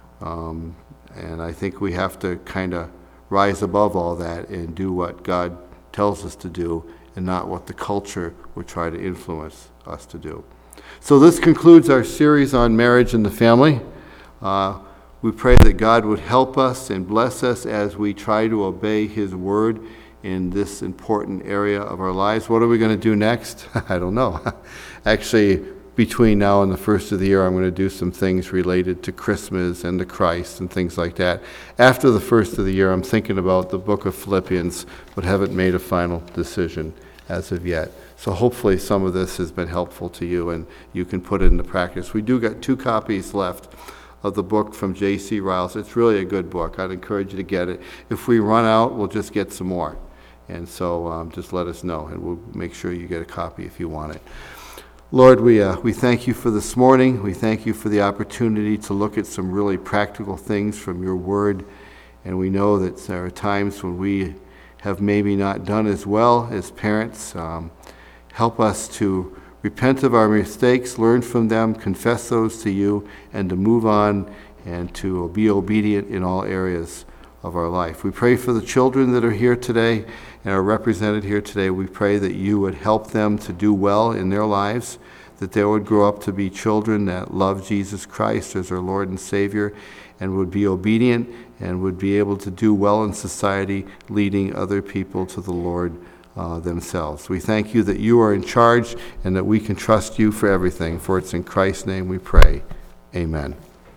Um, and I think we have to kind of rise above all that and do what God tells us to do and not what the culture would try to influence us to do. So this concludes our series on marriage and the family. Uh, we pray that God would help us and bless us as we try to obey His word in this important area of our lives. What are we going to do next? I don't know. Actually, between now and the first of the year, I'm going to do some things related to Christmas and to Christ and things like that. After the first of the year, I'm thinking about the book of Philippians, but haven't made a final decision as of yet. So hopefully some of this has been helpful to you and you can put it into practice. We do got two copies left of the book from J C Riles. It's really a good book. I'd encourage you to get it. If we run out, we'll just get some more. And so um, just let us know, and we'll make sure you get a copy if you want it. Lord, we uh, we thank you for this morning. We thank you for the opportunity to look at some really practical things from your word. And we know that there are times when we have maybe not done as well as parents. Um, help us to repent of our mistakes, learn from them, confess those to you, and to move on and to be obedient in all areas of our life. We pray for the children that are here today and are represented here today. We pray that you would help them to do well in their lives, that they would grow up to be children that love Jesus Christ as their Lord and Savior, and would be obedient and would be able to do well in society, leading other people to the Lord uh, themselves. We thank you that you are in charge and that we can trust you for everything. For it's in Christ's name we pray. Amen.